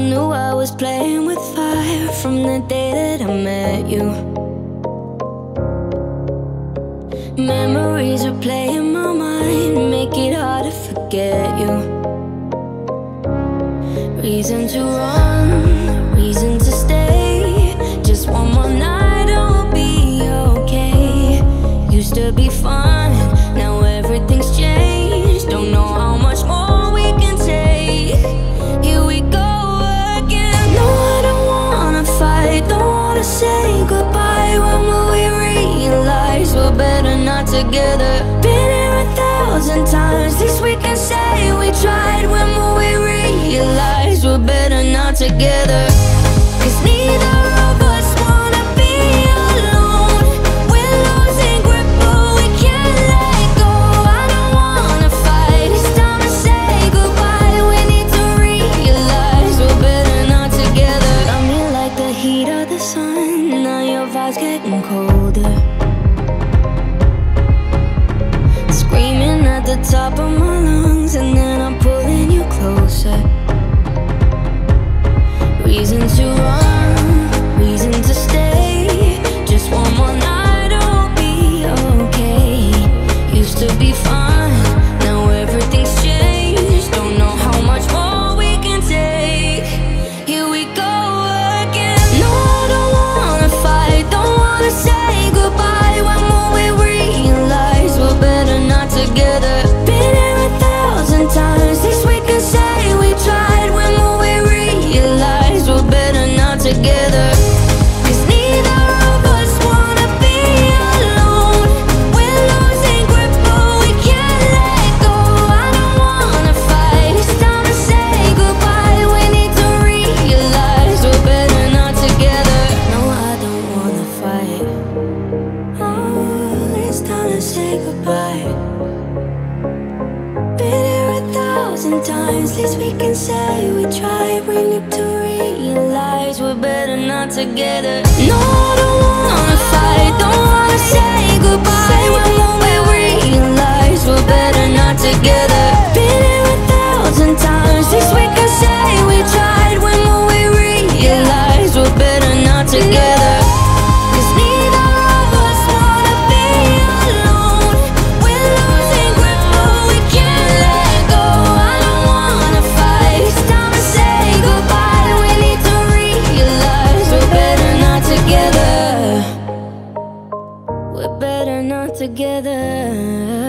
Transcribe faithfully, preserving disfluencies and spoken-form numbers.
knew I was playing with fire from the day that I met you. Memories replay in my mind, make it hard to forget you. Reason to run, reason to stay. Just one more night and we'll be okay. Used to be fun, now everything's changed. Don't know how much more we can take. Here we go again. No, I don't wanna fight, don't wanna say goodbye. When will we realize we're better not together? Been here a thousand times, least we can say we tried. When will we realize we're better not together? Cause neither of us wanna be alone. We're losing grip but we can't let go. I don't wanna fight, it's time to say goodbye. We need to realize we're better not together. Got me like the heat of the sun, now your vibe's getting colder. Screaming at the top of my lungs, and then I'm pulling you closer. Reason to run, reason to stay. Just one more night and we'll be okay. Used to be fun, now everything's changed. Don't know how much more we can take. Here we go again. No, I don't wanna fight, don't wanna say goodbye. When will we realize we're better not together? Been here a thousand times, least we can say we tried. When will we realize we're better not together? Cause neither of us wanna be alone. We're losing grip but we can't let go. I don't wanna fight, it's time to say goodbye. We need to realize we're better not together. No, I don't wanna fight. Oh, it's time to say goodbye. Been here a thousand times, least we can say we tried. We need to realize we're better not together. No, I don't wanna fight, don't wanna say goodbye. When will we realize we're better not together? Been here a thousand times, least we can say we tried. When will we realize we're better not together? Cause neither of us wanna be alone. We're losing grip but we can't let go. I don't wanna fight, it's time to say goodbye. We need to realize we're better not together. We're better not together.